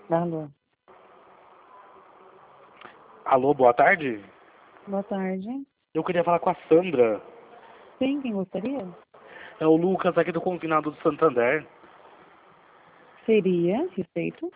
Alô. Alô, boa tarde. Boa tarde. Eu queria falar com a Sandra. Sim, quem gostaria? É o Lucas aqui do Confinado do Santander. Seria, respeito.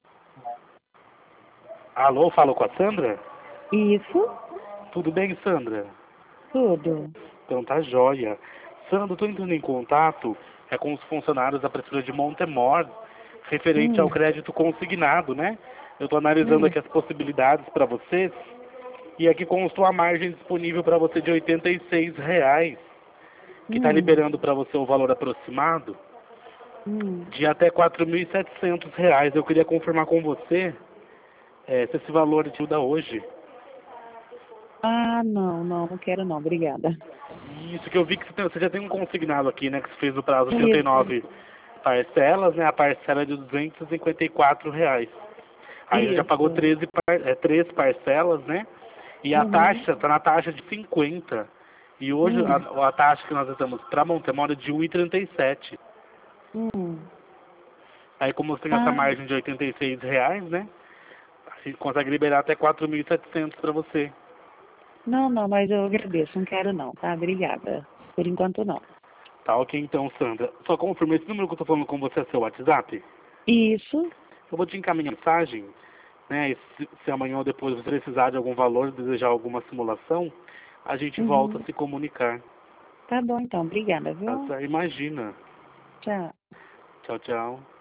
Alô, falo com a Sandra? Isso, Tudo bem, Sandra? tudo. Então tá jóia. Sandra, eu tô entrando em contato com os funcionários da Prefeitura de Montemor, referente ao Hum, crédito consignado, né? Eu tô analisando hum, aqui as possibilidades para vocês e aqui constou a margem disponível para você de R$ 86, que está hum, liberando para você o valor aproximado hum. de até R$ 4.700. Eu queria confirmar com você se esse valor te ajuda hoje. Ah, não quero não, obrigada. Isso que eu vi que você já tem um consignado aqui, né? Que você fez o prazo de Isso, 39 parcelas, né? A parcela é de R$ 254. Aí você já pagou isso. 3 parcelas, né? E a Uhum, taxa, tá na taxa de 50. E hoje hum, a taxa que nós estamos para Montemor é de 1,37. hum. Aí como você tem essa Ah, margem de R$ 86, né? A gente consegue liberar até 4.700 para você. não, mas eu agradeço, não quero não, tá? Obrigada. Por enquanto não. Tá ok então, Sandra. Só confirma, esse número que eu tô falando com você é seu WhatsApp? Isso, Eu vou te encaminhar mensagem, né? E se amanhã ou depois você precisar de algum valor, desejar alguma simulação, a gente volta a uhum. se comunicar. Tá bom então, obrigada, viu? Tá? Imagina. Tchau. Tchau, tchau.